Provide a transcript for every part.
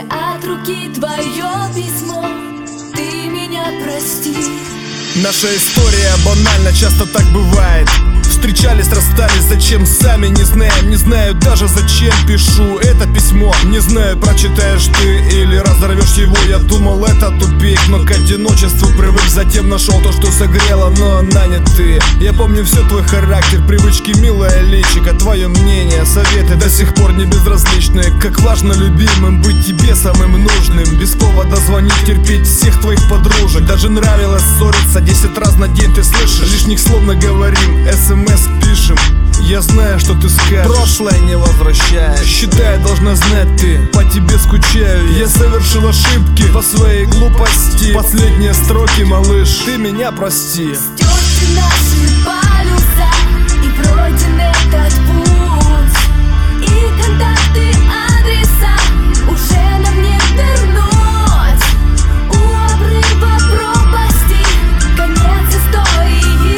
от руки твое письмо. Ты меня прости. Наша история банальна, часто так бывает. Встречались, расстались, зачем, сами не знаем. Не знаю даже зачем пишу это письмо. Не знаю, прочитаешь ты или разорвешь его. Я думал, это тупик, но к одиночеству привык. Затем нашел то, что согрело, но она не ты. Я помню все твой характер, привычки, милая личико. Твое мнение, советы до сих пор не безразличные. Как важно любимым быть тебе самым нужным. Без повода звонить, терпеть всех твоих подружек. Даже нравилось ссориться 10 раз на день, ты слышишь? Лишних слов наговорим, СМС пишем. Я знаю, что ты скажешь, прошлое не возвращаешь. Считай, должна знать ты, по тебе скучаю. Я совершил ошибки по своей глупости. Последние строки, малыш, ты меня прости. Стерты наши полюса и пройден этот путь. И контакты, адреса уже нам не вернуть. У обрыва пропасти конец истории.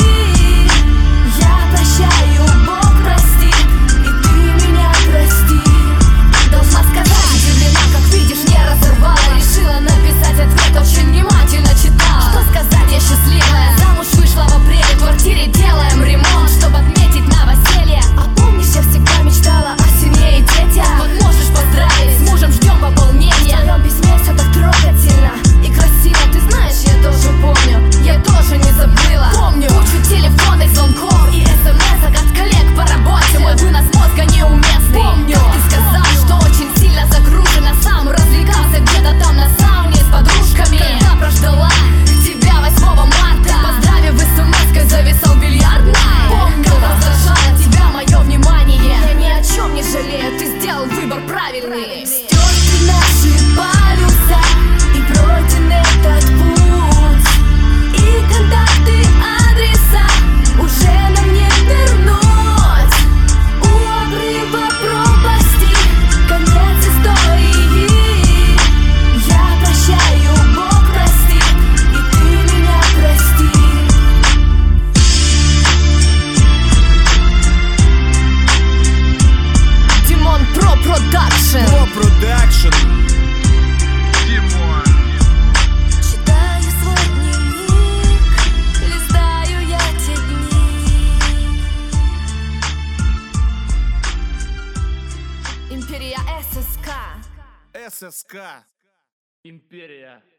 Я прощаю, Бог простит, и ты меня прости. Должна сказать, удивлена, как видишь, не разорвала. Решила написать ответ, очень внимательно читала. Что сказать, я счастливая, замуж вышла в апреле. В квартире делаем ремонт, чтобы отметить новоселье. А помнишь, я всегда мечтала о семье и детях. Вот можешь поздравить, с мужем ждем пополнения. В твоем письме все так трогательно и красиво. Ты знаешь, я тоже помню, я тоже не забыла. Помню кучу телефонных звонков и смс-ок от коллег по работе. Мой вынос мозга неуместный. Помню, как ты сказал, что очень сильно загружена, сам развлекался где-то там на сауне с подружками. Когда прождала тебя 8 марта, поздравив смс-кой, зависал бильярдной. Помню, раздражало тебя мое внимание. Я ни о чем не жалею, ты сделал выбор правильный. Стерты наши полюса и пройден этот путь. И контакты, адреса уже нам не вернуть. У обрыва пропасти конец истории. Я прощаю, Бог простит, и ты меня прости. Димон Про Продакшн. Про продакшн. Читаю свой дневник, листаю я те дни. Империя ССК. ССК. Империя.